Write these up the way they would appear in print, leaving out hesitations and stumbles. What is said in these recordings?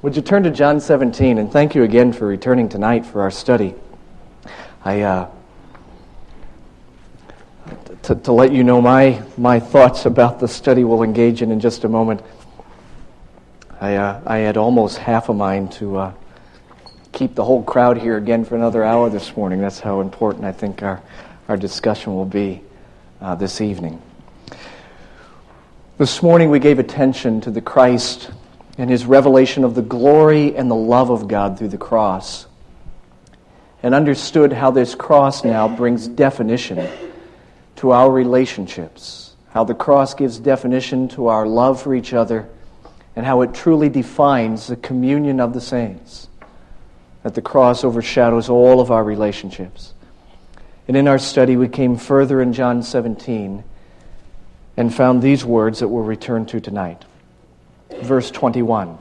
Would you turn to John 17, and thank you again for returning tonight for our study. To let you know my thoughts about the study we'll engage in just a moment. I had almost half a mind to keep the whole crowd here again for another hour this morning. That's how important I think our discussion will be this evening. This morning we gave attention to the Christ and His revelation of the glory and the love of God through the cross, and understood how this cross now brings definition to our relationships, how the cross gives definition to our love for each other, and how it truly defines the communion of the saints, that the cross overshadows all of our relationships. And in our study we came further in John 17 and found these words that we'll return to tonight. Verse 21.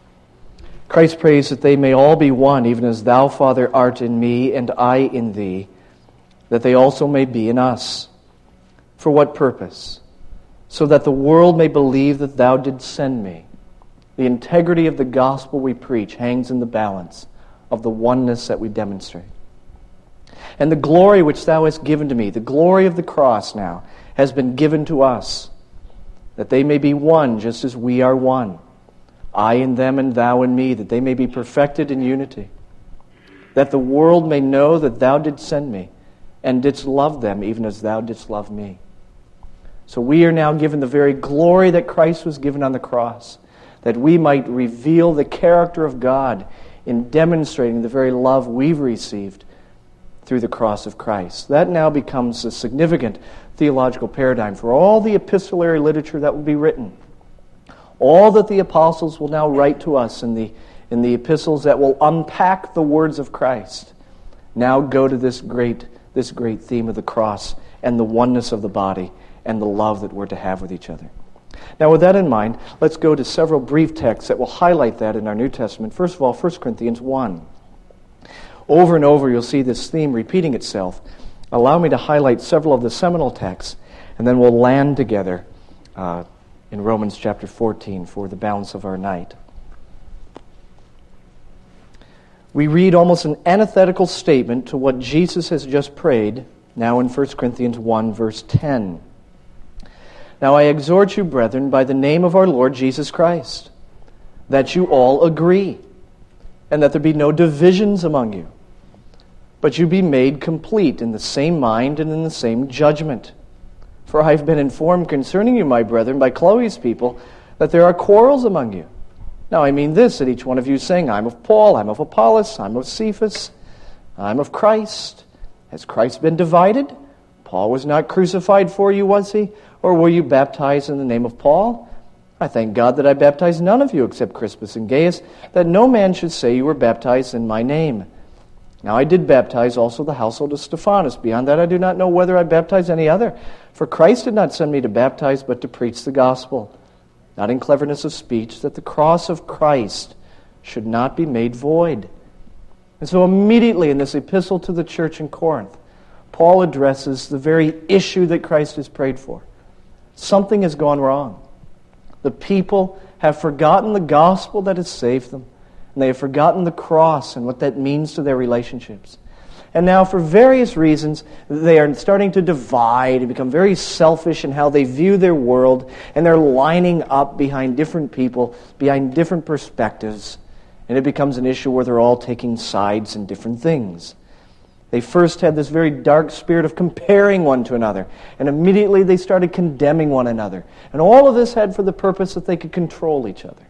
Christ prays that they may all be one, even as thou, Father, art in me, and I in thee, that they also may be in us. For what purpose? So that the world may believe that thou didst send me. The integrity of the gospel we preach hangs in the balance of the oneness that we demonstrate. And the glory which thou hast given to me, the glory of the cross now, has been given to us, that they may be one just as we are one. I in them and thou in me, that they may be perfected in unity. That the world may know that thou didst send me, and didst love them even as thou didst love me. So we are now given the very glory that Christ was given on the cross, that we might reveal the character of God in demonstrating the very love we've received through the cross of Christ. That now becomes a significant theological paradigm for all the epistolary literature that will be written. All that the apostles will now write to us in the epistles that will unpack the words of Christ now go to this great theme of the cross and the oneness of the body and the love that we're to have with each other. Now, with that in mind, let's go to several brief texts that will highlight that in our New Testament. First of all, 1 Corinthians 1. Over and over, you'll see this theme repeating itself. Allow me to highlight several of the seminal texts, and then we'll land together in Romans chapter 14 for the balance of our night. We read almost an antithetical statement to what Jesus has just prayed, now in 1 Corinthians 1, verse 10. Now I exhort you, brethren, by the name of our Lord Jesus Christ, that you all agree, and that there be no divisions among you, but you be made complete in the same mind and in the same judgment. For I have been informed concerning you, my brethren, by Chloe's people, that there are quarrels among you. Now I mean this, that each one of you is saying, I'm of Paul, I'm of Apollos, I'm of Cephas, I'm of Christ. Has Christ been divided? Paul was not crucified for you, was he? Or were you baptized in the name of Paul? I thank God that I baptized none of you except Crispus and Gaius, that no man should say you were baptized in my name. Now I did baptize also the household of Stephanas. Beyond that I do not know whether I baptized any other. For Christ did not send me to baptize, but to preach the gospel, not in cleverness of speech, that the cross of Christ should not be made void. And so immediately in this epistle to the church in Corinth, Paul addresses the very issue that Christ has prayed for. Something has gone wrong. The people have forgotten the gospel that has saved them, and they have forgotten the cross and what that means to their relationships. And now, for various reasons, they are starting to divide and become very selfish in how they view their world, and they're lining up behind different people, behind different perspectives, and it becomes an issue where they're all taking sides in different things. They first had this very dark spirit of comparing one to another, and immediately they started condemning one another. And all of this had for the purpose that they could control each other.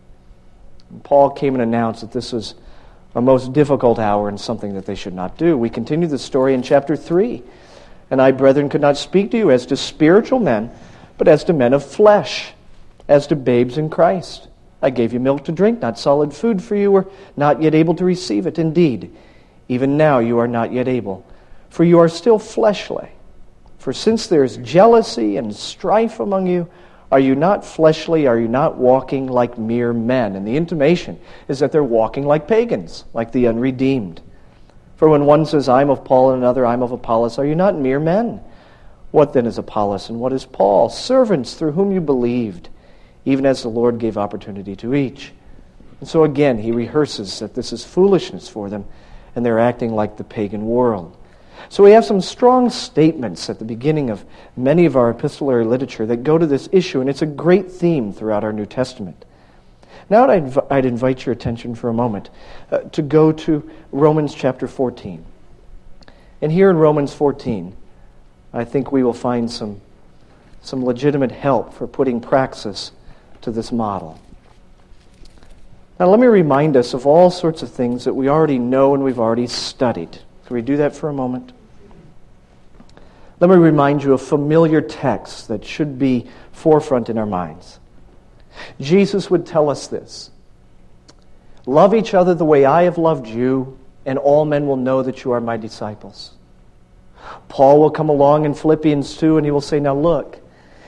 And Paul came and announced that this was a most difficult hour and something that they should not do. We continue the story in chapter 3. And I, brethren, could not speak to you as to spiritual men, but as to men of flesh, as to babes in Christ. I gave you milk to drink, not solid food, for you were not yet able to receive it. Indeed, even now you are not yet able, for you are still fleshly. For since there is jealousy and strife among you, are you not fleshly? Are you not walking like mere men? And the intimation is that they're walking like pagans, like the unredeemed. For when one says, I'm of Paul, and another, I'm of Apollos, are you not mere men? What then is Apollos, and what is Paul? Servants through whom you believed, even as the Lord gave opportunity to each. And so again, he rehearses that this is foolishness for them, and they're acting like the pagan world. So we have some strong statements at the beginning of many of our epistolary literature that go to this issue, and it's a great theme throughout our New Testament. Now I'd invite your attention for a moment to go to Romans chapter 14. And here in Romans 14, I think we will find some legitimate help for putting praxis to this model. Now let me remind us of all sorts of things that we already know and we've already studied. Can we do that for a moment? Let me remind you of familiar texts that should be forefront in our minds. Jesus would tell us this: love each other the way I have loved you, and all men will know that you are my disciples. Paul will come along in Philippians 2 and he will say, now look,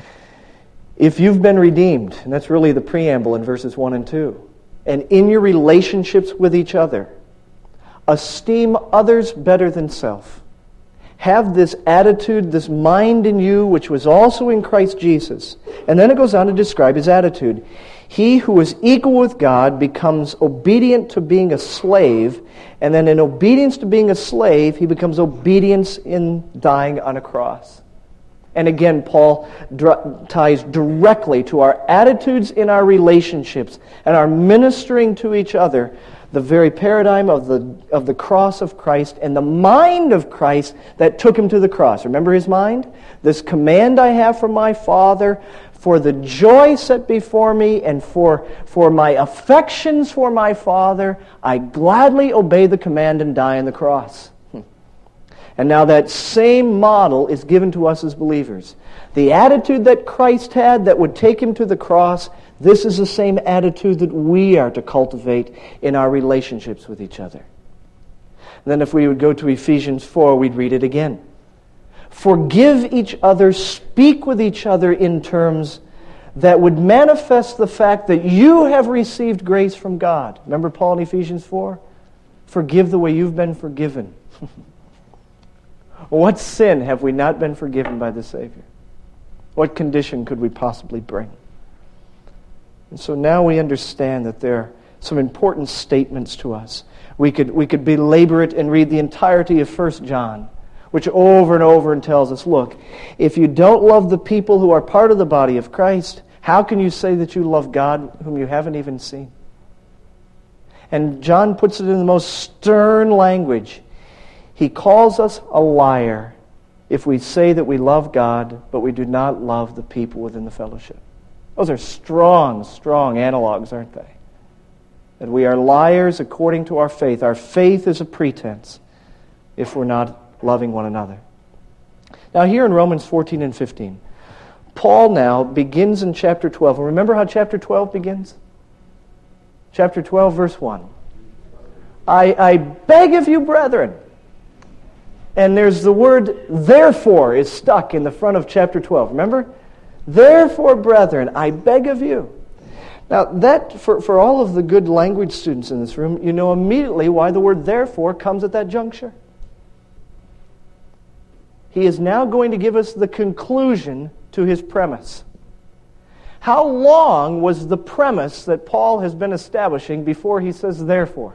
if you've been redeemed, and that's really the preamble in verses 1 and 2, and in your relationships with each other, esteem others better than self. Have this attitude, this mind in you, which was also in Christ Jesus. And then it goes on to describe his attitude. He who is equal with God becomes obedient to being a slave, and then in obedience to being a slave, he becomes obedience in dying on a cross. And again, Paul ties directly to our attitudes in our relationships and our ministering to each other the very paradigm of the cross of Christ and the mind of Christ that took him to the cross. Remember his mind? This command I have from my Father, for the joy set before me and for my affections for my Father, I gladly obey the command and die on the cross. And now that same model is given to us as believers. The attitude that Christ had that would take him to the cross, this is the same attitude that we are to cultivate in our relationships with each other. And then if we would go to Ephesians 4, we'd read it again. Forgive each other, speak with each other in terms that would manifest the fact that you have received grace from God. Remember Paul in Ephesians 4? Forgive the way you've been forgiven. What sin have we not been forgiven by the Savior? What condition could we possibly bring? And so now we understand that there are some important statements to us. We could belabor it and read the entirety of 1 John, which over and over and tells us, look, if you don't love the people who are part of the body of Christ, how can you say that you love God whom you haven't even seen? And John puts it in the most stern language. He calls us a liar if we say that we love God, but we do not love the people within the fellowship. Those are strong, strong analogs, aren't they? That we are liars according to our faith. Our faith is a pretense if we're not loving one another. Now here in Romans 14 and 15, Paul now begins in chapter 12. And remember how chapter 12 begins? Chapter 12, verse 1. I beg of you, brethren. And there's the word therefore is stuck in the front of chapter 12. Remember? Therefore, brethren, I beg of you. Now, that, for all of the good language students in this room, you know immediately why the word therefore comes at that juncture. He is now going to give us the conclusion to his premise. How long was the premise that Paul has been establishing before he says therefore?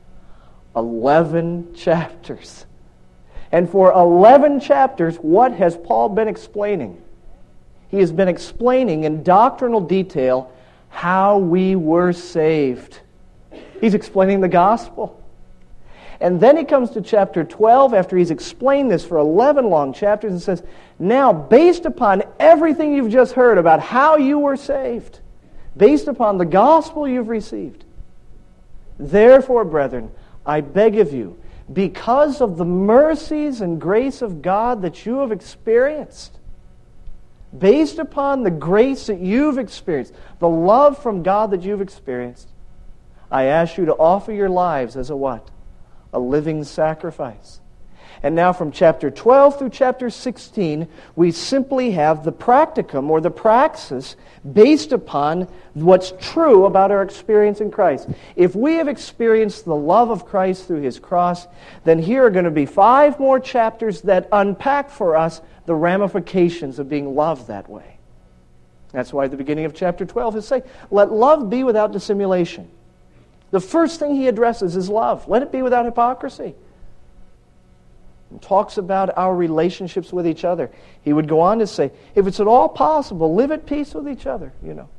11 chapters. And for 11 chapters, what has Paul been explaining? He has been explaining in doctrinal detail how we were saved. He's explaining the gospel. And then he comes to chapter 12 after he's explained this for 11 long chapters and says, now, based upon everything you've just heard about how you were saved, based upon the gospel you've received, therefore, brethren, I beg of you, because of the mercies and grace of God that you have experienced, based upon the grace that you've experienced, the love from God that you've experienced, I ask you to offer your lives as a what? A living sacrifice. And now from chapter 12 through chapter 16, we simply have the practicum or the praxis based upon what's true about our experience in Christ. If we have experienced the love of Christ through His cross, then here are going to be 5 more chapters that unpack for us the ramifications of being loved that way. That's why at the beginning of chapter 12 is saying, let love be without dissimulation. The first thing he addresses is love. Let it be without hypocrisy. And talks about our relationships with each other. He would go on to say, if it's at all possible, live at peace with each other,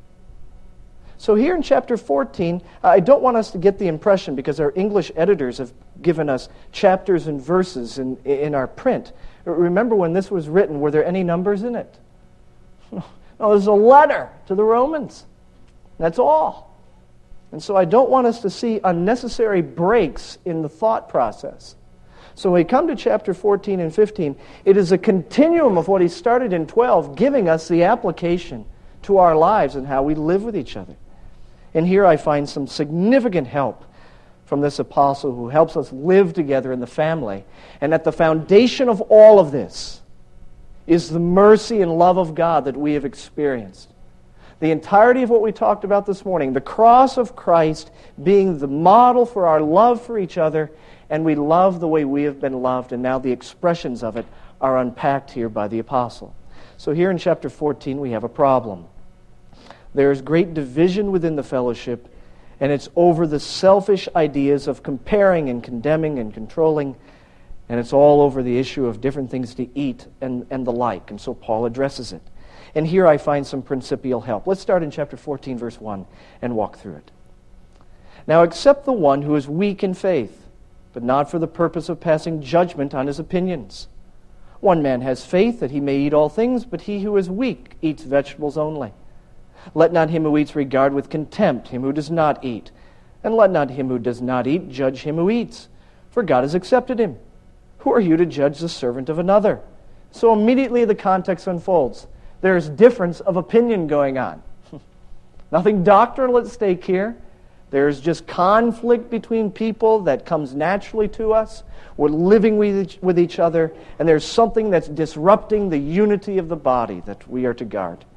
So here in chapter 14, I don't want us to get the impression, because our English editors have given us chapters and verses in our print. Remember when this was written, were there any numbers in it? No, there's a letter to the Romans. That's all. And so I don't want us to see unnecessary breaks in the thought process. So when we come to chapter 14 and 15, it is a continuum of what he started in 12, giving us the application to our lives and how we live with each other. And here I find some significant help from this apostle who helps us live together in the family. And at the foundation of all of this is the mercy and love of God that we have experienced. The entirety of what we talked about this morning, the cross of Christ being the model for our love for each other, and we love the way we have been loved, and now the expressions of it are unpacked here by the apostle. So here in chapter 14 we have a problem. There is great division within the fellowship, and it's over the selfish ideas of comparing and condemning and controlling, and it's all over the issue of different things to eat and the like. And so Paul addresses it. And here I find some principial help. Let's start in chapter 14, verse 1, and walk through it. Now accept the one who is weak in faith, but not for the purpose of passing judgment on his opinions. One man has faith that he may eat all things, but he who is weak eats vegetables only. Let not him who eats regard with contempt him who does not eat, and let not him who does not eat judge him who eats, for God has accepted him. Who are you to judge the servant of another? So immediately the context unfolds. There's difference of opinion going on. Nothing doctrinal at stake here. There's just conflict between people that comes naturally to us. We're living with each other, and there's something that's disrupting the unity of the body that we are to guard.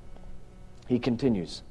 He continues,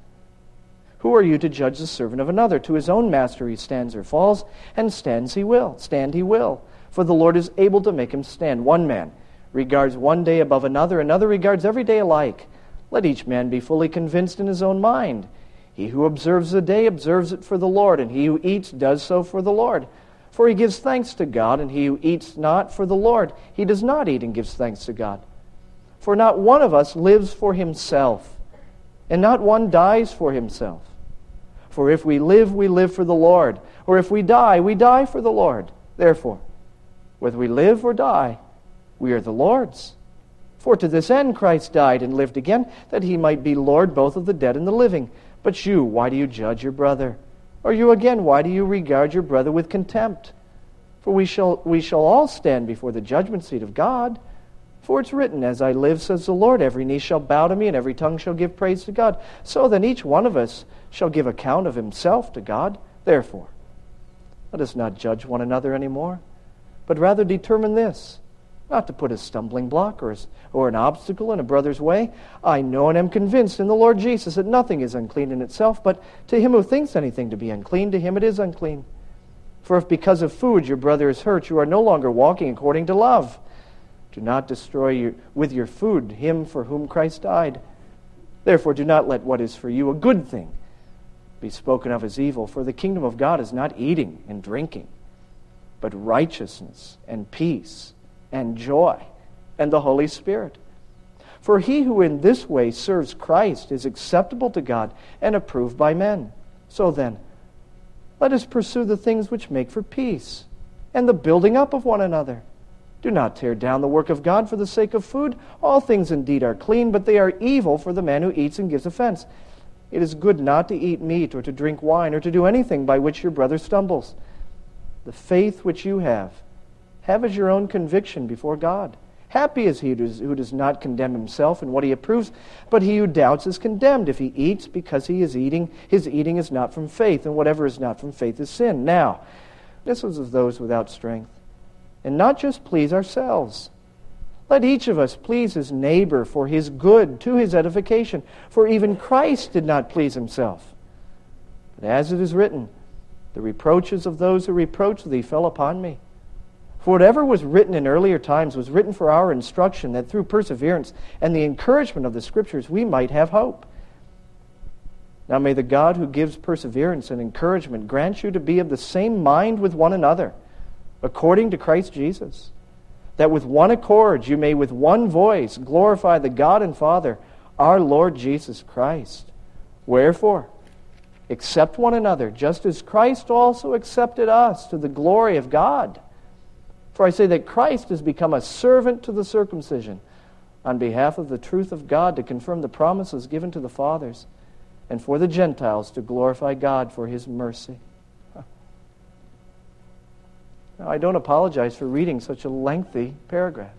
who are you to judge the servant of another? To his own master he stands or falls, and stand he will. For the Lord is able to make him stand. One man regards one day above another, another regards every day alike. Let each man be fully convinced in his own mind. He who observes the day observes it for the Lord, and he who eats does so for the Lord. For he gives thanks to God, and he who eats not for the Lord, he does not eat and gives thanks to God. For not one of us lives for himself, and not one dies for himself. For if we live for the Lord, or if we die for the Lord. Therefore, whether we live or die, we are the Lord's. For to this end Christ died and lived again, that he might be Lord both of the dead and the living. But you, why do you judge your brother? Or you again, why do you regard your brother with contempt? For we shall all stand before the judgment seat of God. For it's written, as I live, says the Lord, every knee shall bow to me, and every tongue shall give praise to God. So then each one of us shall give account of himself to God. Therefore, let us not judge one another anymore, but rather determine this, not to put a stumbling block or an obstacle in a brother's way. I know and am convinced in the Lord Jesus that nothing is unclean in itself, but to him who thinks anything to be unclean, to him it is unclean. For if because of food your brother is hurt, you are no longer walking according to love. Do not destroy with your food him for whom Christ died. Therefore do not let what is for you a good thing be spoken of as evil, for the kingdom of God is not eating and drinking, but righteousness and peace and joy and the Holy Spirit. For he who in this way serves Christ is acceptable to God and approved by men. So then, let us pursue the things which make for peace and the building up of one another. Do not tear down the work of God for the sake of food. All things indeed are clean, but they are evil for the man who eats and gives offense. It is good not to eat meat or to drink wine or to do anything by which your brother stumbles. The faith which you have as your own conviction before God. Happy is he who does not condemn himself in what he approves, but he who doubts is condemned if he eats because his eating is not from faith, and whatever is not from faith is sin. Now, this was of those without strength, and not just please ourselves. Let each of us please his neighbor for his good, to his edification. For even Christ did not please himself. But as it is written, the reproaches of those who reproach thee fell upon me. For whatever was written in earlier times was written for our instruction, that through perseverance and the encouragement of the Scriptures we might have hope. Now may the God who gives perseverance and encouragement grant you to be of the same mind with one another, according to Christ Jesus, that with one accord you may with one voice glorify the God and Father, our Lord Jesus Christ. Wherefore, accept one another, just as Christ also accepted us to the glory of God. For I say that Christ has become a servant to the circumcision on behalf of the truth of God, to confirm the promises given to the fathers, and for the Gentiles to glorify God for His mercy. Now, I don't apologize for reading such a lengthy paragraph,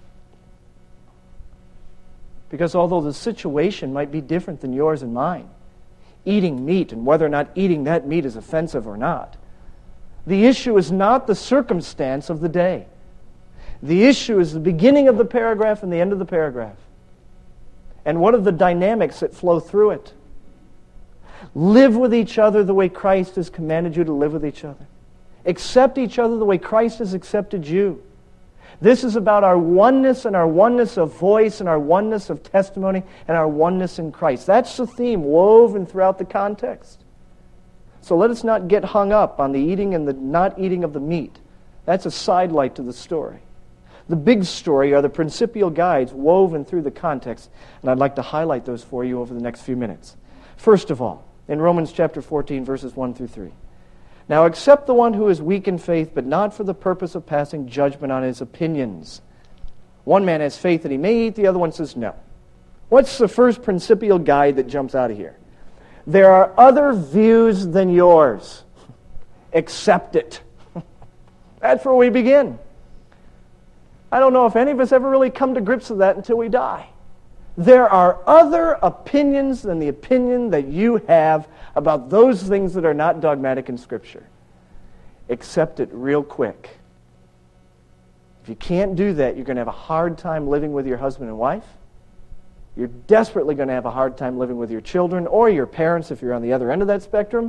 because although the situation might be different than yours and mine, eating meat and whether or not eating that meat is offensive or not, the issue is not the circumstance of the day. The issue is the beginning of the paragraph and the end of the paragraph. And what are the dynamics that flow through it? Live with each other the way Christ has commanded you to live with each other. Accept each other the way Christ has accepted you. This is about our oneness and our oneness of voice and our oneness of testimony and our oneness in Christ. That's the theme woven throughout the context. So let us not get hung up on the eating and the not eating of the meat. That's a sidelight to the story. The big story are the principial guides woven through the context, and I'd like to highlight those for you over the next few minutes. First of all, in Romans chapter 14, verses 1 through 3. Now accept the one who is weak in faith, but not for the purpose of passing judgment on his opinions. One man has faith that he may eat, the other one says no. What's the first principial guide that jumps out of here? There are other views than yours. Accept it. That's where we begin. I don't know if any of us ever really come to grips with that until we die. There are other opinions than the opinion that you have about those things that are not dogmatic in Scripture. Accept it real quick. If you can't do that, you're going to have a hard time living with your husband and wife. You're desperately going to have a hard time living with your children or your parents if you're on the other end of that spectrum.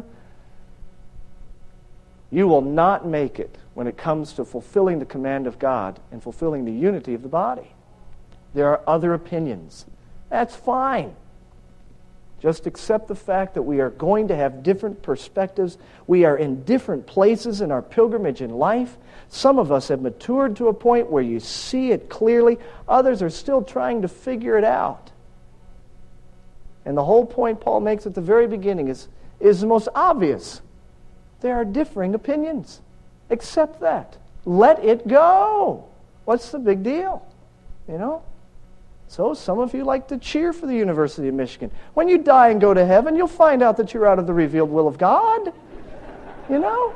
You will not make it when it comes to fulfilling the command of God and fulfilling the unity of the body. There are other opinions. That's fine. Just accept the fact that we are going to have different perspectives. We are in different places in our pilgrimage in life. Some of us have matured to a point where you see it clearly. Others are still trying to figure it out. And the whole point Paul makes at the very beginning is the most obvious. There are differing opinions. Accept that. Let it go. What's the big deal? You know? So some of you like to cheer for the University of Michigan. When you die and go to heaven, you'll find out that you're out of the revealed will of God. You know?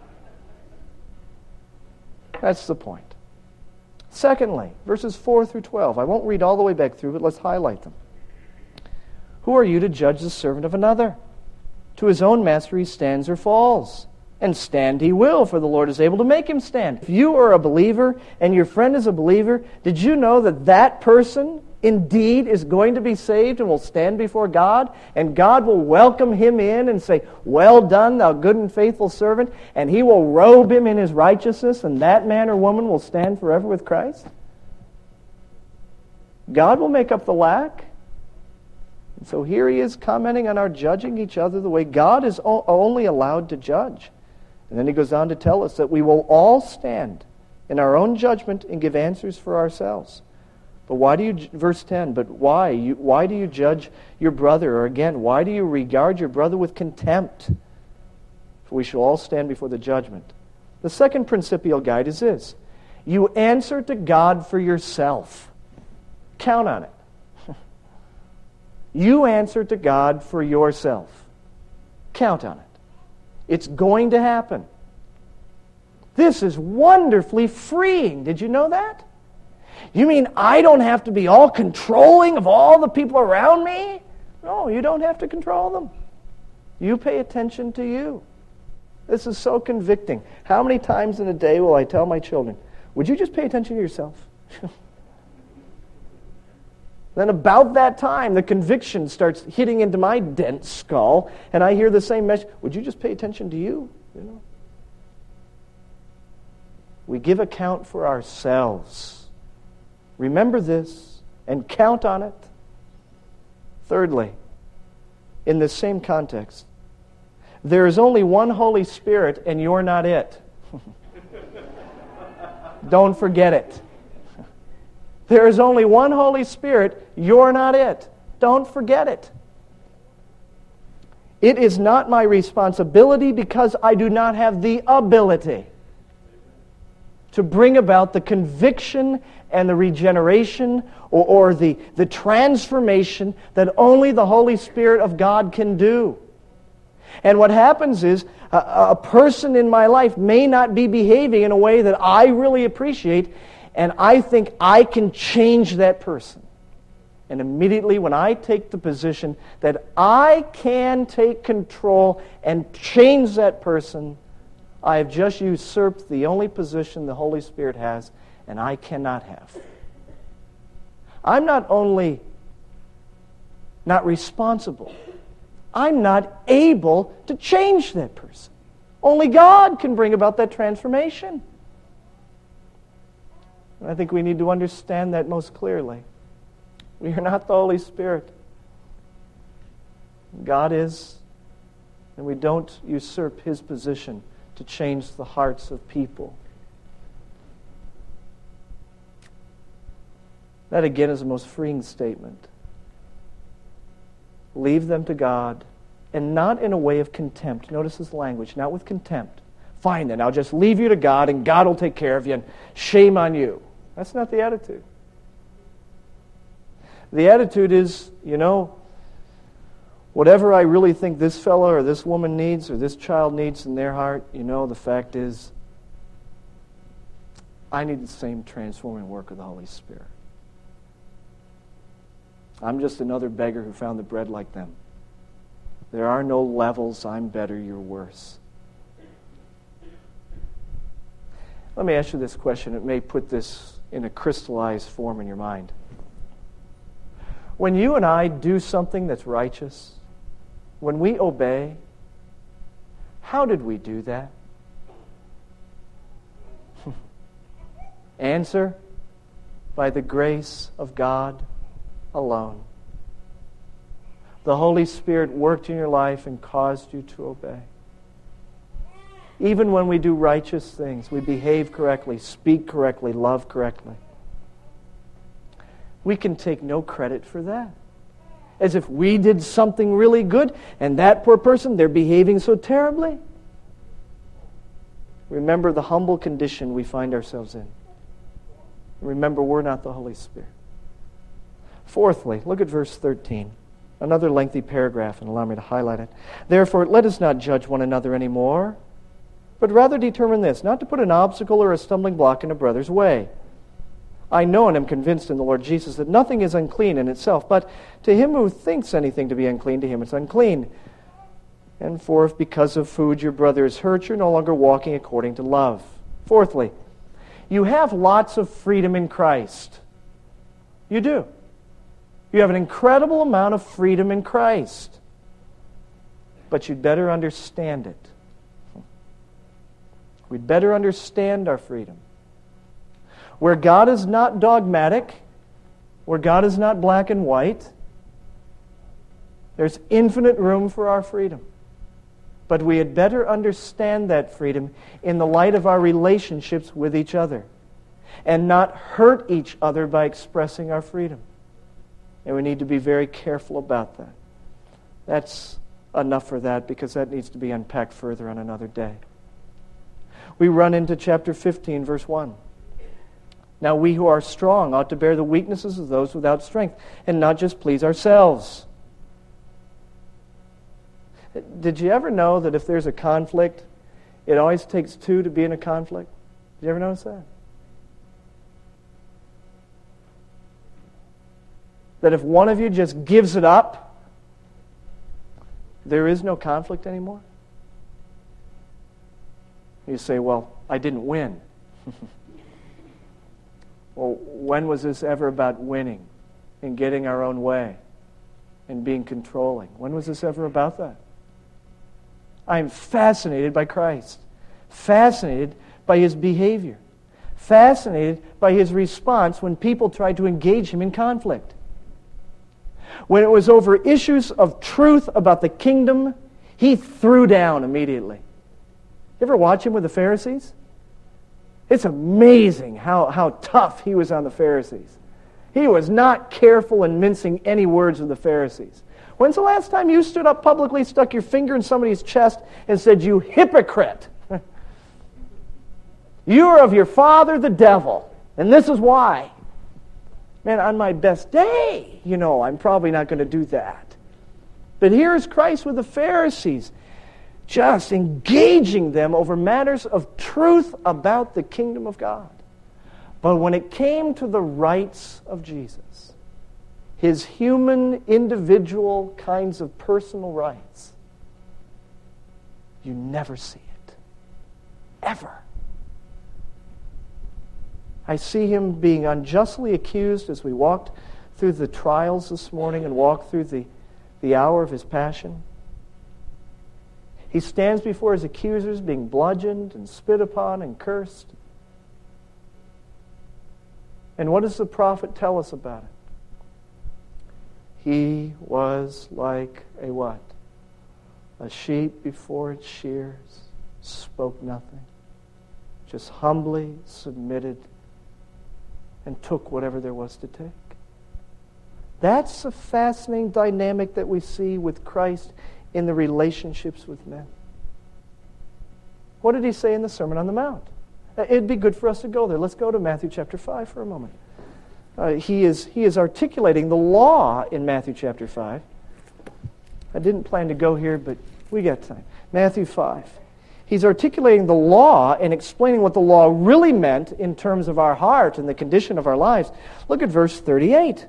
That's the point. Secondly, verses 4 through 12. I won't read all the way back through, but let's highlight them. Who are you to judge the servant of another? To his own master he stands or falls. And stand he will, for the Lord is able to make him stand. If you are a believer and your friend is a believer, did you know that that person indeed is going to be saved and will stand before God? And God will welcome him in and say, well done, thou good and faithful servant. And he will robe him in his righteousness, and that man or woman will stand forever with Christ? God will make up the lack. And so here he is commenting on our judging each other the way God is only allowed to judge. And then he goes on to tell us that we will all stand in our own judgment and give answers for ourselves. But why do you, verse 10, but why? Why do you judge your brother? Or again, why do you regard your brother with contempt? For we shall all stand before the judgment. The second principial guide is this. You answer to God for yourself. Count on it. You answer to God for yourself. Count on it. It's going to happen. This is wonderfully freeing. Did you know that? You mean I don't have to be all controlling of all the people around me? No, you don't have to control them. You pay attention to you. This is so convicting. How many times in a day will I tell my children, would you just pay attention to yourself? Then about that time, the conviction starts hitting into my dense skull, and I hear the same message. Would you just pay attention to you? You know? We give account for ourselves. Remember this and count on it. Thirdly, in this same context. There is only one Holy Spirit, and you're not it. Don't forget it. There is only one Holy Spirit, you're not it. Don't forget it. It is not my responsibility because I do not have the ability to bring about the conviction and the regeneration or the transformation that only the Holy Spirit of God can do. And what happens is a person in my life may not be behaving in a way that I really appreciate, and I think I can change that person. And immediately when I take the position that I can take control and change that person, I have just usurped the only position the Holy Spirit has, and I cannot have. I'm not only not responsible, I'm not able to change that person. Only God can bring about that transformation. And I think we need to understand that most clearly. We are not the Holy Spirit. God is, and we don't usurp His position to change the hearts of people. That again is the most freeing statement. Leave them to God, and not in a way of contempt. Notice His language, not with contempt. Fine then, I'll just leave you to God, and God will take care of you, and shame on you. That's not the attitude. The attitude is, whatever I really think this fellow or this woman needs or this child needs in their heart, the fact is, I need the same transforming work of the Holy Spirit. I'm just another beggar who found the bread like them. There are no levels, I'm better, you're worse. Let me ask you this question. It may put this in a crystallized form in your mind. When you and I do something that's righteous, when we obey, how did we do that? Answer, by the grace of God alone. The Holy Spirit worked in your life and caused you to obey. Even when we do righteous things, we behave correctly, speak correctly, love correctly, we can take no credit for that. As if we did something really good and that poor person, they're behaving so terribly. Remember the humble condition we find ourselves in. Remember, we're not the Holy Spirit. Fourthly, look at verse 13. Another lengthy paragraph, and allow me to highlight it. Therefore, let us not judge one another anymore, but rather determine this, not to put an obstacle or a stumbling block in a brother's way. I know and am convinced in the Lord Jesus that nothing is unclean in itself, but to him who thinks anything to be unclean, to him it's unclean. And for if because of food your brother is hurt, you're no longer walking according to love. Fourthly, you have lots of freedom in Christ. You do. You have an incredible amount of freedom in Christ. But you'd better understand it. We'd better understand our freedom. Where God is not dogmatic, where God is not black and white, there's infinite room for our freedom. But we had better understand that freedom in the light of our relationships with each other and not hurt each other by expressing our freedom. And we need to be very careful about that. That's enough for that because that needs to be unpacked further on another day. We run into chapter 15, verse 1. Now we who are strong ought to bear the weaknesses of those without strength and not just please ourselves. Did you ever know that if there's a conflict, it always takes two to be in a conflict? Did you ever notice that? That if one of you just gives it up, there is no conflict anymore? You say, well, I didn't win. Well, when was this ever about winning and getting our own way and being controlling? When was this ever about that? I am fascinated by Christ, fascinated by His behavior, fascinated by His response when people try to engage Him in conflict. When it was over issues of truth about the kingdom, he threw down immediately. You ever watch him with the Pharisees? It's amazing how tough he was on the Pharisees. He was not careful in mincing any words with the Pharisees. When's the last time you stood up publicly, stuck your finger in somebody's chest, and said, "You hypocrite! You are of your father the devil, and this is why." Man, on my best day, I'm probably not going to do that. But here's Christ with the Pharisees, just engaging them over matters of truth about the kingdom of God. But when it came to the rights of Jesus, his human, individual kinds of personal rights, you never see it. Ever. I see him being unjustly accused as we walked through the trials this morning and walked through the hour of his passion. He stands before his accusers being bludgeoned and spit upon and cursed. And what does the prophet tell us about it? He was like a what? A sheep before its shears, spoke nothing, just humbly submitted and took whatever there was to take. That's a fascinating dynamic that we see with Christ in the relationships with men. What did he say in the Sermon on the Mount? It'd be good for us to go there. Let's go to Matthew chapter 5 for a moment. He is articulating the law in Matthew chapter 5. I didn't plan to go here, but we got time. Matthew 5. He's articulating the law and explaining what the law really meant in terms of our heart and the condition of our lives. Look at verse 38.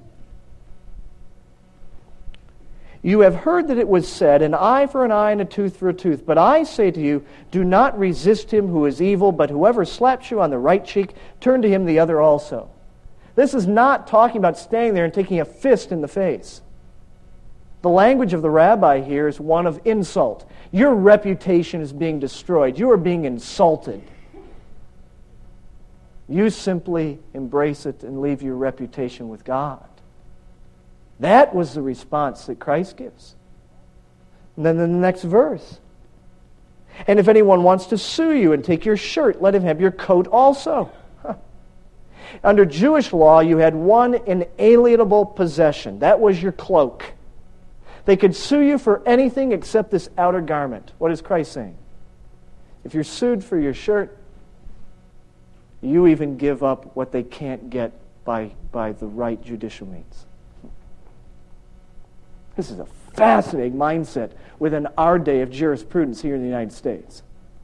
You have heard that it was said, an eye for an eye and a tooth for a tooth. But I say to you, do not resist him who is evil, but whoever slaps you on the right cheek, turn to him the other also. This is not talking about standing there and taking a fist in the face. The language of the rabbi here is one of insult. Your reputation is being destroyed. You are being insulted. You simply embrace it and leave your reputation with God. That was the response that Christ gives. And then in the next verse, and if anyone wants to sue you and take your shirt, let him have your coat also. Under Jewish law, you had one inalienable possession. That was your cloak. They could sue you for anything except this outer garment. What is Christ saying? If you're sued for your shirt, you even give up what they can't get by the right judicial means. This is a fascinating mindset within our day of jurisprudence here in the United States.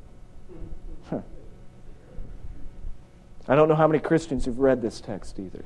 I don't know how many Christians have read this text either.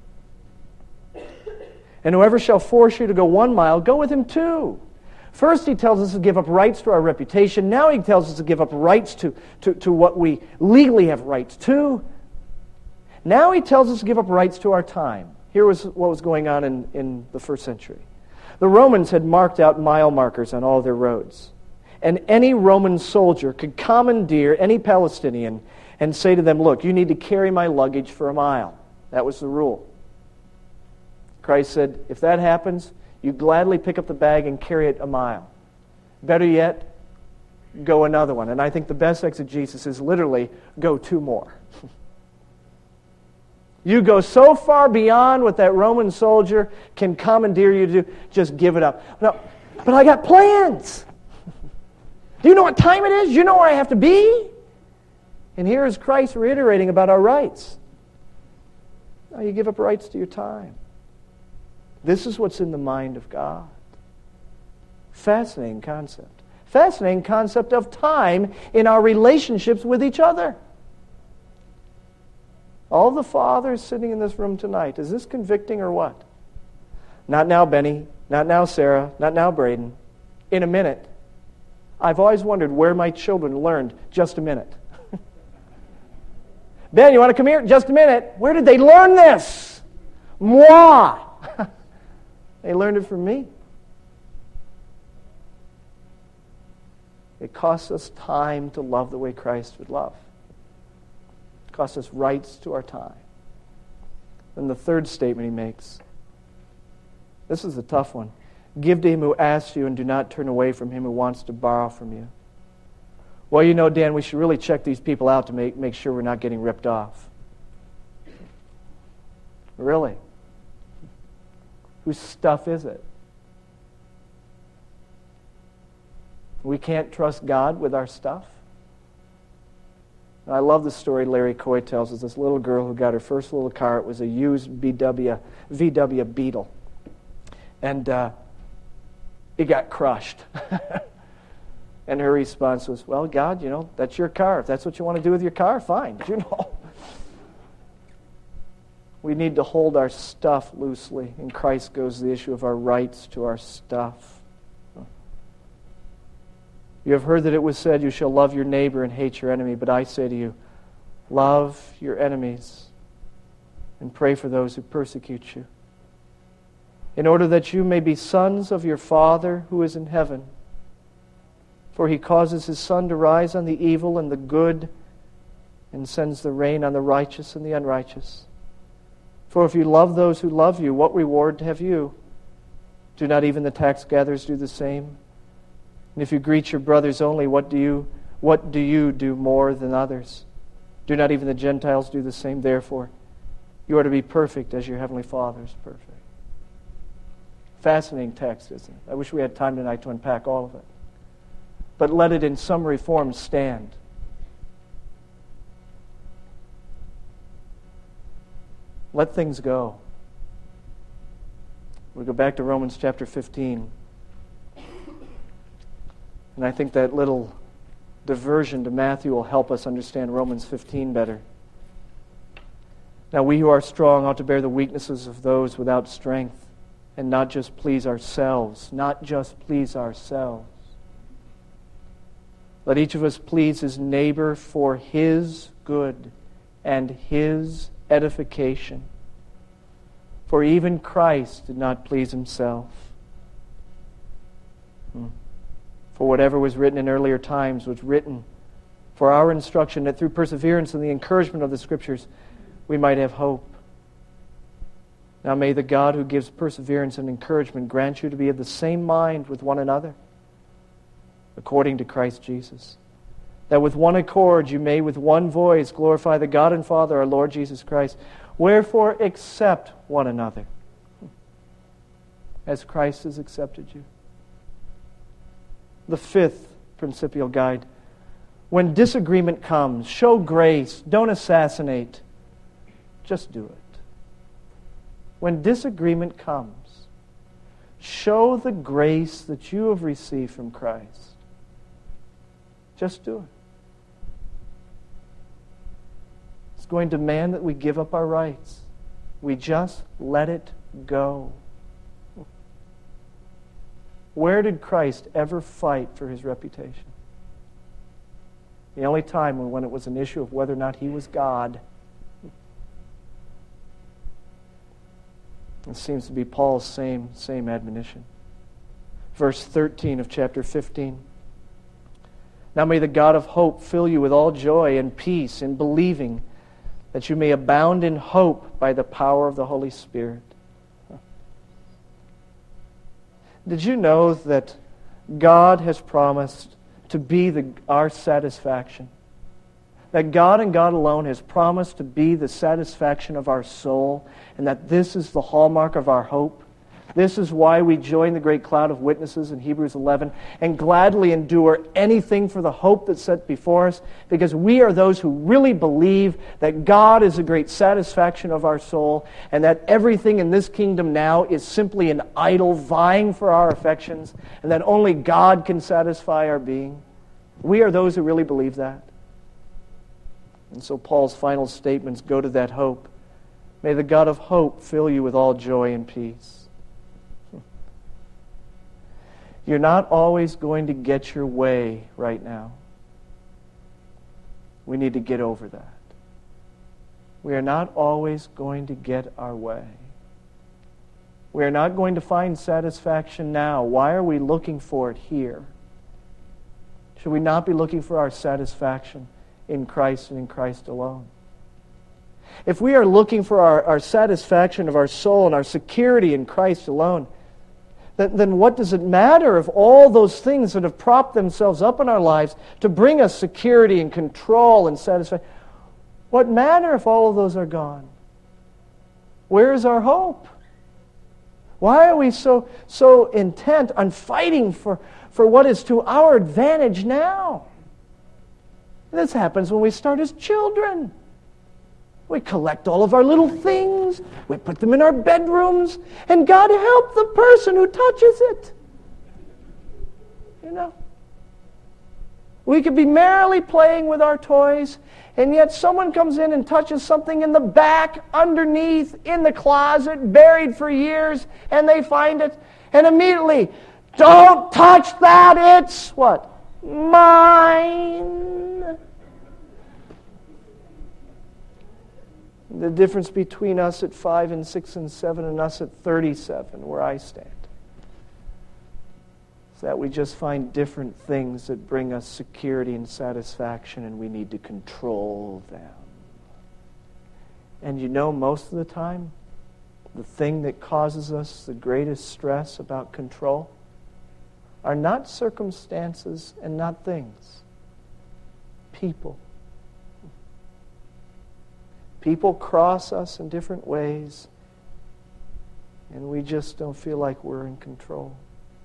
And whoever shall force you to go 1 mile, go with him 2. First he tells us to give up rights to our reputation. Now he tells us to give up rights to what we legally have rights to. Now he tells us to give up rights to our time. Here was what was going on in the first century. The Romans had marked out mile markers on all their roads. And any Roman soldier could commandeer any Palestinian and say to them, look, you need to carry my luggage for a mile. That was the rule. Christ said, if that happens, you gladly pick up the bag and carry it a mile. Better yet, go another one. And I think the best exegesis is literally go 2 more. You go so far beyond what that Roman soldier can commandeer you to do, just give it up. No, but I got plans. Do you know what time it is? Do you know where I have to be? And here is Christ reiterating about our rights. Now you give up rights to your time. This is what's in the mind of God. Fascinating concept. Fascinating concept of time in our relationships with each other. All the fathers sitting in this room tonight, is this convicting or what? Not now, Benny. Not now, Sarah. Not now, Braden. In a minute. I've always wondered where my children learned just a minute. Ben, you want to come here? Just a minute. Where did they learn this? Moi. They learned it from me. It costs us time to love the way Christ would love. It costs us rights to our time. And the third statement he makes, This is a tough one. Give to him who asks you, and do not turn away from him who wants to borrow from you. Well, you know, Dan, we should really check these people out to make sure we're not getting ripped off. Really? Whose stuff is it? We can't trust God with our stuff? I love the story Larry Coy tells us. This little girl who got her first little car, it was a used VW Beetle. And it got crushed. And her response was, well, God, you know, that's your car. If that's what you want to do with your car, fine. You know. We need to hold our stuff loosely. In Christ goes the issue of our rights to our stuff. You have heard that it was said, you shall love your neighbor and hate your enemy. But I say to you, love your enemies and pray for those who persecute you, in order that you may be sons of your Father who is in heaven. For he causes his sun to rise on the evil and the good, and sends the rain on the righteous and the unrighteous. For if you love those who love you, what reward have you? Do not even the tax gatherers do the same? And if you greet your brothers only, what do you do more than others? Do not even the Gentiles do the same? Therefore, you are to be perfect as your heavenly Father is perfect. Fascinating text, isn't it? I wish we had time tonight to unpack all of it. But let it in summary form stand. Let things go. We go back to Romans chapter 15. And I think that little diversion to Matthew will help us understand Romans 15 better. Now we who are strong ought to bear the weaknesses of those without strength, and not just please ourselves. Not just please ourselves. Let each of us please his neighbor for his good and his edification. For even Christ did not please himself. For whatever was written in earlier times was written for our instruction, that through perseverance and the encouragement of the Scriptures we might have hope. Now may the God who gives perseverance and encouragement grant you to be of the same mind with one another, according to Christ Jesus, that with one accord you may with one voice glorify the God and Father, our Lord Jesus Christ. Wherefore accept one another, as Christ has accepted you. The fifth principial guide: when disagreement comes, show grace, don't assassinate, just do it. When disagreement comes, show the grace that you have received from Christ. Just do it. It's going to demand that we give up our rights. We just let it go. Where did Christ ever fight for his reputation? The only time when it was an issue of whether or not he was God. It seems to be Paul's same admonition. Verse 13 of chapter 15. Now may the God of hope fill you with all joy and peace in believing, that you may abound in hope by the power of the Holy Spirit. Did you know that God has promised to be our satisfaction? That God and God alone has promised to be the satisfaction of our soul, and that this is the hallmark of our hope? This is why we join the great cloud of witnesses in Hebrews 11 and gladly endure anything for the hope that's set before us, because we are those who really believe that God is the great satisfaction of our soul, and that everything in this kingdom now is simply an idol vying for our affections, and that only God can satisfy our being. We are those who really believe that. And so Paul's final statements go to that hope. May the God of hope fill you with all joy and peace. You're not always going to get your way right now. We need to get over that. We are not always going to get our way. We are not going to find satisfaction now. Why are we looking for it here? Should we not be looking for our satisfaction in Christ and in Christ alone? If we are looking for our satisfaction of our soul and our security in Christ alone, then what does it matter if all those things that have propped themselves up in our lives to bring us security and control and satisfaction, what matter if all of those are gone? Where is our hope? Why are we so intent on fighting for what is to our advantage now? This happens when we start as children. We collect all of our little things, we put them in our bedrooms, and God help the person who touches it. You know? We could be merrily playing with our toys, and yet someone comes in and touches something in the back, underneath, in the closet, buried for years, and they find it, and immediately, don't touch that, it's what? Mine. The difference between us at 5 and 6 and 7 and us at 37, where I stand, is that we just find different things that bring us security and satisfaction, and we need to control them. And you know, most of the time, the thing that causes us the greatest stress about control are not circumstances and not things. People. People cross us in different ways, and we just don't feel like we're in control.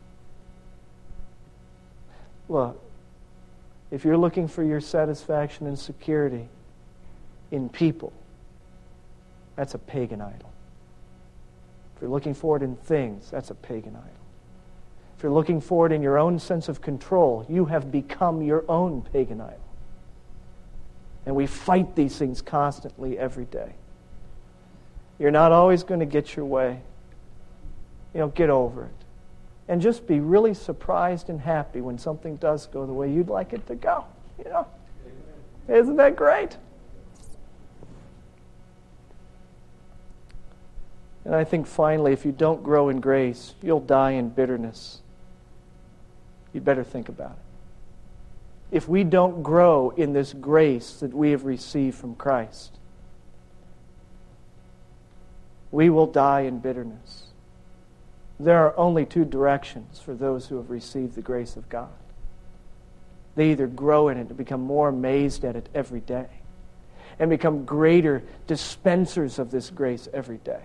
Look, if you're looking for your satisfaction and security in people, that's a pagan idol. If you're looking for it in things, that's a pagan idol. If you're looking for it in your own sense of control, you have become your own pagan idol. And we fight these things constantly every day. You're not always going to get your way. Get over it. And just be really surprised and happy when something does go the way you'd like it to go. Isn't that great? And I think finally, if you don't grow in grace, you'll die in bitterness. You'd better think about it. If we don't grow in this grace that we have received from Christ, we will die in bitterness. There are only two directions for those who have received the grace of God. They either grow in it and become more amazed at it every day and become greater dispensers of this grace every day,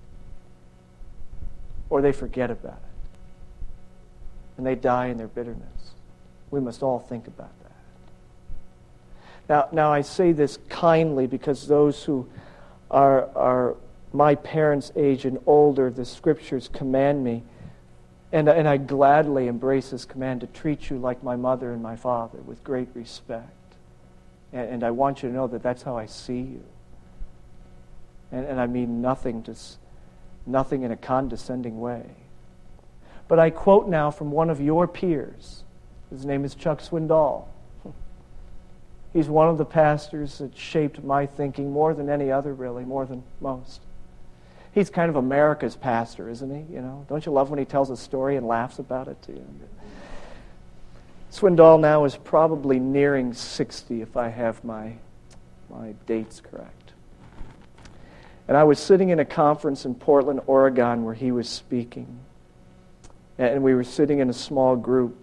or they forget about it and they die in their bitterness. We must all think about that. Now I say this kindly because those who are my parents' age and older, the Scriptures command me, and I gladly embrace this command to treat you like my mother and my father with great respect. And I want you to know that that's how I see you. And I mean nothing in a condescending way. But I quote now from one of your peers. His name is Chuck Swindoll. He's one of the pastors that shaped my thinking more than any other, really, more than most. He's kind of America's pastor, isn't he? Don't you love when he tells a story and laughs about it to you? Swindoll now is probably nearing 60, if I have my dates correct. And I was sitting in a conference in Portland, Oregon, where he was speaking. And we were sitting in a small group.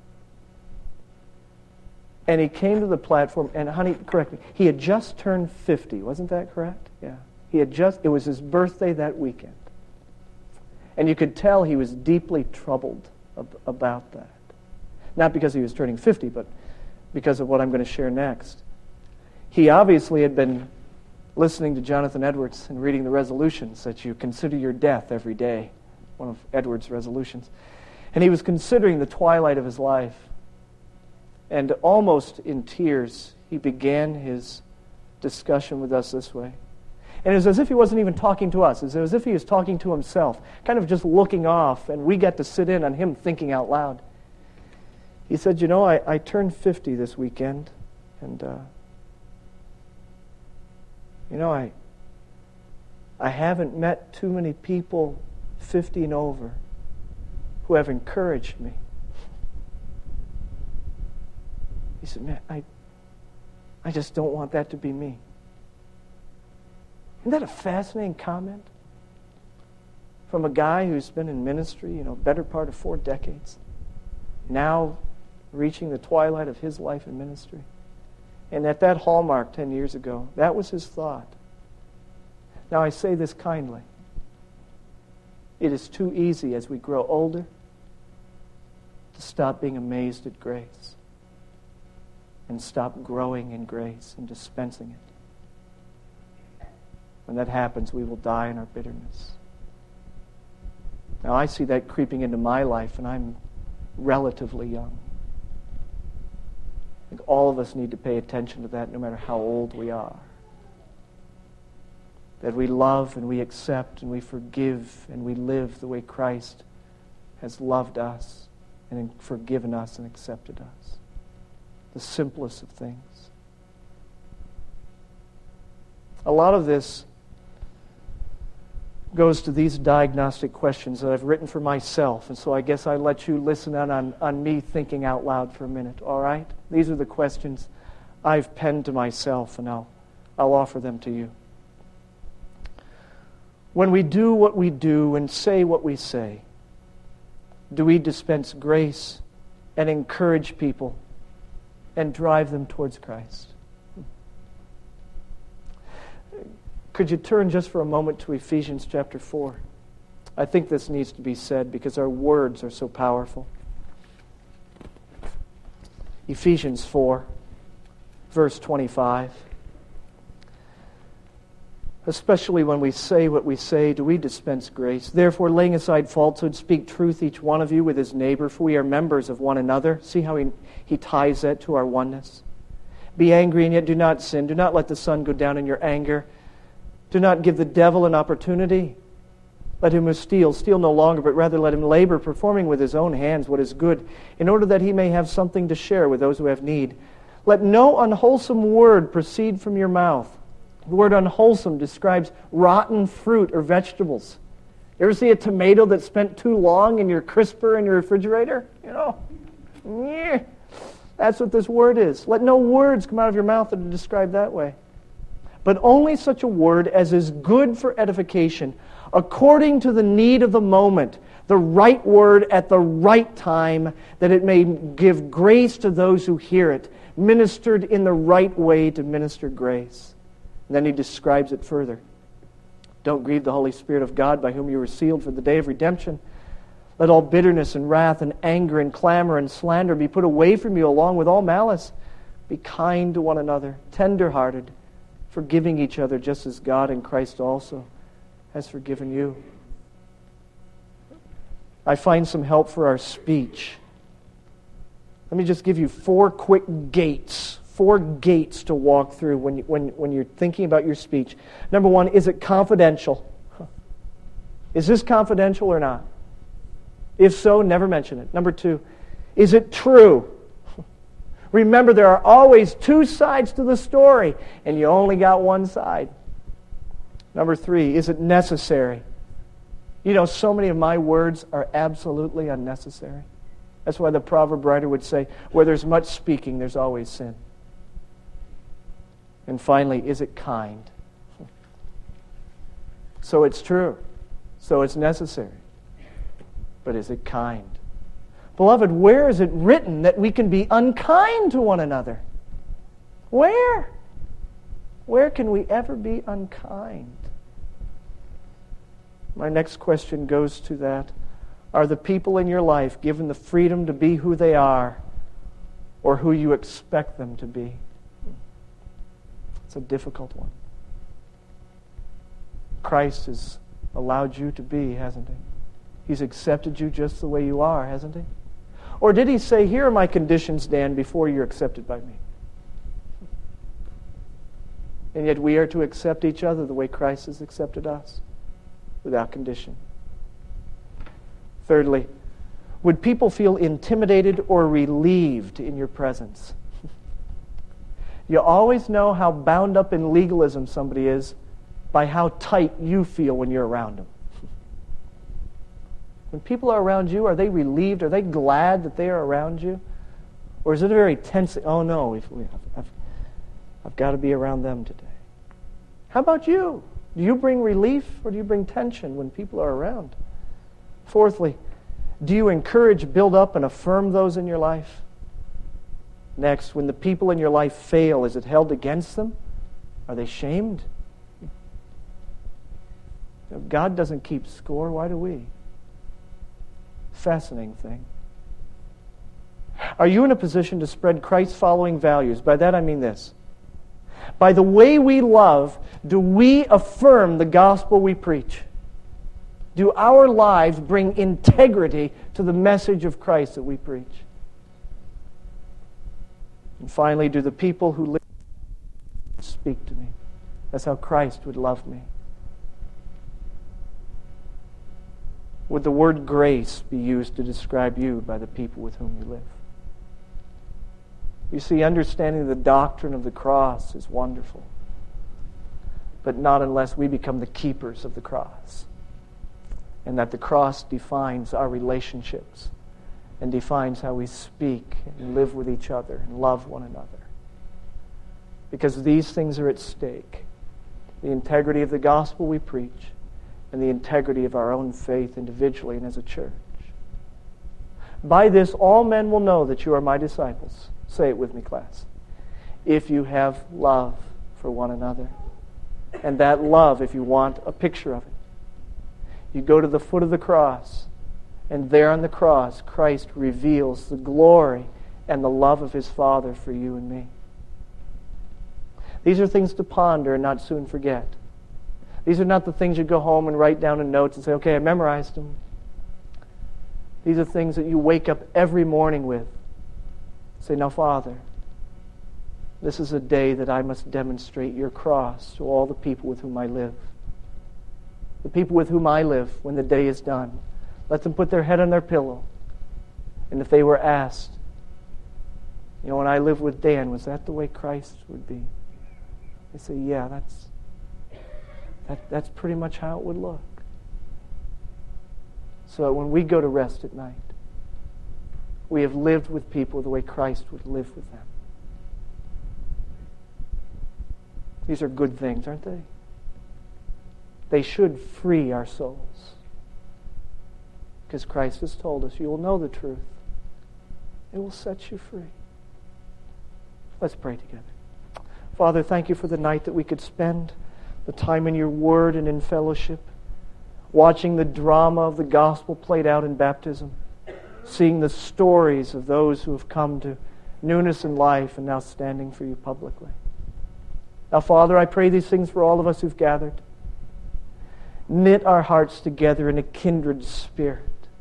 And he came to the platform, and honey, correct me, he had just turned 50. Wasn't that correct? Yeah. It was his birthday that weekend. And you could tell he was deeply troubled about that. Not because he was turning 50, but because of what I'm going to share next. He obviously had been listening to Jonathan Edwards and reading the resolutions that you consider your death every day, one of Edwards' resolutions. And he was considering the twilight of his life. And almost in tears, he began his discussion with us this way. And it was as if he wasn't even talking to us. It was as if he was talking to himself, kind of just looking off, and we got to sit in on him thinking out loud. He said, I turned 50 this weekend, and, I haven't met too many people 50 and over who have encouraged me. He said, man, I just don't want that to be me. Isn't that a fascinating comment? from a guy who's been in ministry, better part of 4 decades, now reaching the twilight of his life in ministry. And at that hallmark 10 years ago, that was his thought. Now I say this kindly. It is too easy as we grow older to stop being amazed at grace and stop growing in grace and dispensing it. When that happens, we will die in our bitterness. Now I see that creeping into my life, and I'm relatively young. I think all of us need to pay attention to that no matter how old we are. That we love and we accept and we forgive and we live the way Christ has loved us and forgiven us and accepted us. The simplest of things. A lot of this goes to these diagnostic questions that I've written for myself, and so I guess I let you listen on me thinking out loud for a minute, all right? These are the questions I've penned to myself, and I'll offer them to you. When we do what we do and say what we say, do we dispense grace and encourage people and drive them towards Christ? Could you turn just for a moment to Ephesians chapter 4? I think this needs to be said because our words are so powerful. Ephesians 4, verse 25. Especially when we say what we say, do we dispense grace? Therefore, laying aside falsehood, speak truth, each one of you with his neighbor, for we are members of one another. See how he ties that to our oneness? Be angry and yet do not sin. Do not let the sun go down in your anger. Do not give the devil an opportunity. Let him who steals steal no longer, but rather let him labor, performing with his own hands what is good, in order that he may have something to share with those who have need. Let no unwholesome word proceed from your mouth. The word unwholesome describes rotten fruit or vegetables. You ever see a tomato that spent too long in your crisper in your refrigerator? That's what this word is. Let no words come out of your mouth that are described that way, but only such a word as is good for edification, according to the need of the moment, the right word at the right time, that it may give grace to those who hear it, ministered in the right way to minister grace. And then he describes it further. Don't grieve the Holy Spirit of God, by whom you were sealed for the day of redemption. Let all bitterness and wrath and anger and clamor and slander be put away from you, along with all malice. Be kind to one another, tender-hearted, forgiving each other, just as God in Christ also has forgiven you. I find some help for our speech. Let me just give you 4 quick gates. 4 gates to walk through when you're thinking about your speech. Number 1, is it confidential? Is this confidential or not? If so, never mention it. Number 2, is it true? Remember, there are always 2 sides to the story, and you only got one side. Number 3, is it necessary? So many of my words are absolutely unnecessary. That's why the proverb writer would say, where there's much speaking, there's always sin. And finally, is it kind? So it's true. So it's necessary. But is it kind? Beloved, where is it written that we can be unkind to one another? Where? Where can we ever be unkind? My next question goes to that. Are the people in your life given the freedom to be who they are, or who you expect them to be? It's a difficult one. Christ has allowed you to be, hasn't he? He's accepted you just the way you are, hasn't he? Or did he say, here are my conditions, Dan, before you're accepted by me? And yet we are to accept each other the way Christ has accepted us, without condition. Thirdly, would people feel intimidated or relieved in your presence? You always know how bound up in legalism somebody is by how tight you feel when you're around them. When people are around you, are they relieved? Are they glad that they are around you? Or is it a very tense, oh no, I've got to be around them today? How about you? Do you bring relief or do you bring tension when people are around? Fourthly, do you encourage, build up, and affirm those in your life? Next, when the people in your life fail, is it held against them? Are they shamed? If God doesn't keep score, why do we? Fascinating thing. Are you in a position to spread Christ-following values? By that I mean this. By the way we love, do we affirm the gospel we preach? Do our lives bring integrity to the message of Christ that we preach? And finally, do the people who live speak to me? That's how Christ would love me. Would the word grace be used to describe you by the people with whom you live? You see, understanding the doctrine of the cross is wonderful, but not unless we become the keepers of the cross, and that the cross defines our relationships and defines how we speak and live with each other and love one another. Because these things are at stake. The integrity of the gospel we preach and the integrity of our own faith individually and as a church. By this all men will know that you are my disciples. Say it with me, class. If you have love for one another. And that love, if you want a picture of it, you go to the foot of the cross, and there on the cross, Christ reveals the glory and the love of His Father for you and me. These are things to ponder and not soon forget. These are not the things you go home and write down in notes and say, okay, I memorized them. These are things that you wake up every morning with. Say, now, Father, this is a day that I must demonstrate your cross to all the people with whom I live. The people with whom I live when the day is done. Let them put their head on their pillow. And if they were asked, you know, when I lived with Dan, was that the way Christ would be? They say, yeah, that's pretty much how it would look. So that when we go to rest at night, we have lived with people the way Christ would live with them. These are good things, aren't they? They should free our souls. Because Christ has told us, you will know the truth. It will set you free. Let's pray together. Father, thank you for the night that we could spend, the time in your word and in fellowship, watching the drama of the gospel played out in baptism, seeing the stories of those who have come to newness in life and now standing for you publicly. Now, Father, I pray these things for all of us who've gathered. Knit our hearts together in a kindred spirit.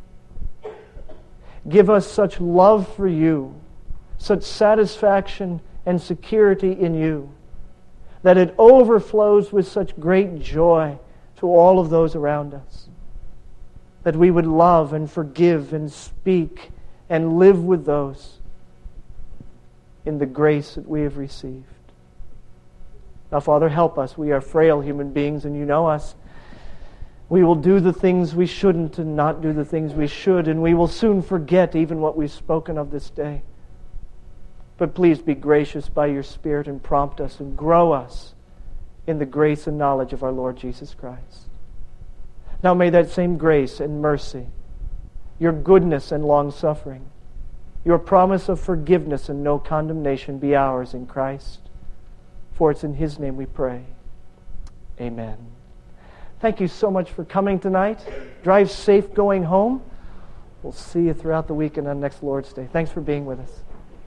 Give us such love for you, such satisfaction and security in you, that it overflows with such great joy to all of those around us. That we would love and forgive and speak and live with those in the grace that we have received. Now, Father, help us. We are frail human beings, and you know us. We will do the things we shouldn't and not do the things we should, and we will soon forget even what we've spoken of this day. But please be gracious by your Spirit and prompt us and grow us in the grace and knowledge of our Lord Jesus Christ. Now may that same grace and mercy, your goodness and long-suffering, your promise of forgiveness and no condemnation be ours in Christ. For it's in His name we pray. Amen. Thank you so much for coming tonight. Drive safe going home. We'll see you throughout the week and on next Lord's Day. Thanks for being with us.